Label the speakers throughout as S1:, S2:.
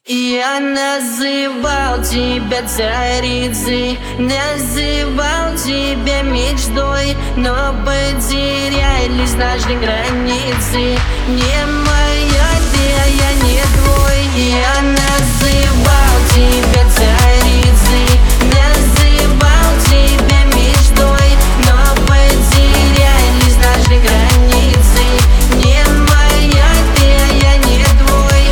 S1: Я называл тебя царицей, называл тебя мечтой, но потерялись наши границы. Не моя ты, а я не твой. Я называл тебя царицей, называл тебя мечтой, но потерялись наши границы. Не моя ты, а я не твой.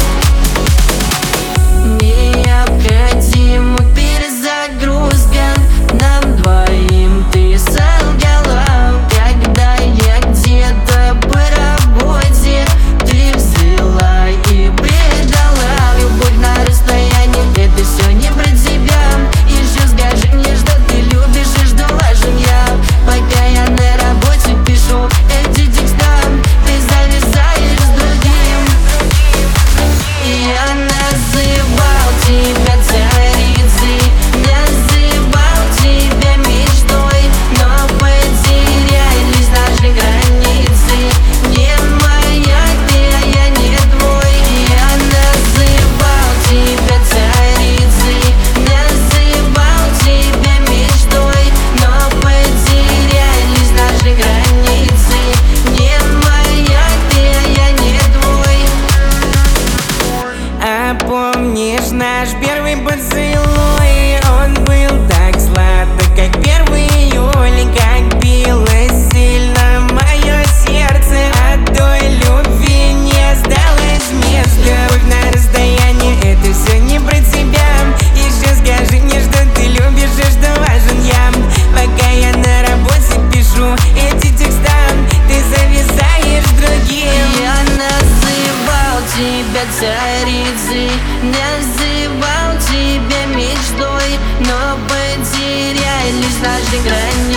S1: Необходима перезагрузка, нам двоим ты солгала. Когда я где-то по работе, ты взяла и предала. Любовь на расстоянии, это все не про тебя. Еще скажи мне, что ты любишь и что важен я. Пока я на работе пишу эти текста, ты зависаешь с другим. Я называл тебя царицей, называл тебя мечтой, но потерялись наши границы. Не моя ты, а я не твой. Я называл тебя царицей, называл тебя мечтой, но потерялись наши границы. Не моя ты, а я не твой.
S2: А помнишь наш первый поцелуй? Он был так сладок, как 1 июля, как билось сильно мое сердце. От той любви не сдалось место. Любовь на расстоянии, это все не про тебя. Еще скажи мне, что ты любишь и что важен я. Пока я на работе пишу эти текста, ты зависаешь с другим.
S1: Я называл тебя царицей, называл тебя мечтой, но потерялись наши границы.